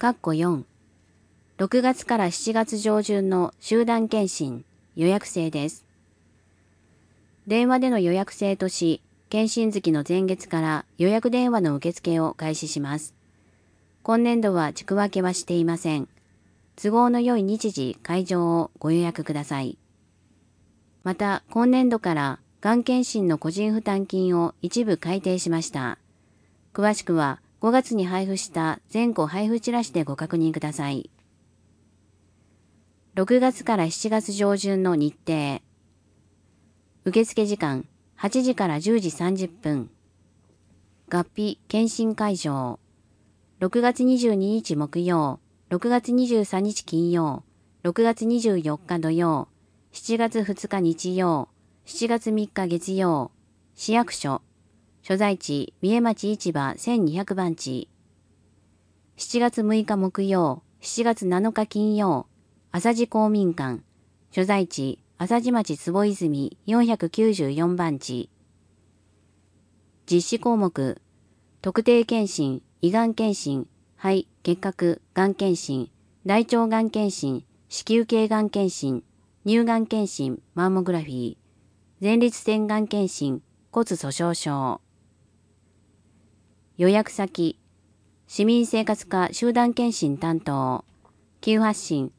4、6月から7月上旬の集団検診、予約制です。電話での予約制とし、検診月の前月から予約電話の受付を開始します。今年度は地区分けはしていません。都合の良い日時、会場をご予約ください。また、今年度からがん検診の個人負担金を一部改定しました。詳しくは5月に配布した全戸配布チラシでご確認ください。6月から7月上旬の日程。受付時間8時から10時30分。合併検診会場。6月22日木曜、6月23日金曜、6月24日土曜、7月2日日曜、7月3日月曜、市役所、所在地、三重町市場1200番地。7月6日木曜、7月7日金曜、朝地公民館、所在地、朝地町坪泉494番地。実施項目、特定検診、胃がん検診、肺、結核、がん検診、大腸がん検診、子宮頸がん検診、乳がん検診、マンモグラフィー、前立腺がん検診、骨粗鬆症。予約先、市民生活課集団検診担当、急発進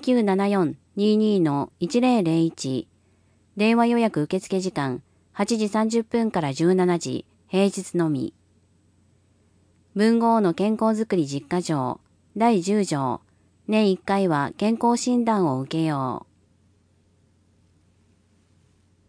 0974-22-1001、電話予約受付時間8時30分から17時、平日のみ。文豪の健康づくり実家条第10条、年1回は健康診断を受けよう。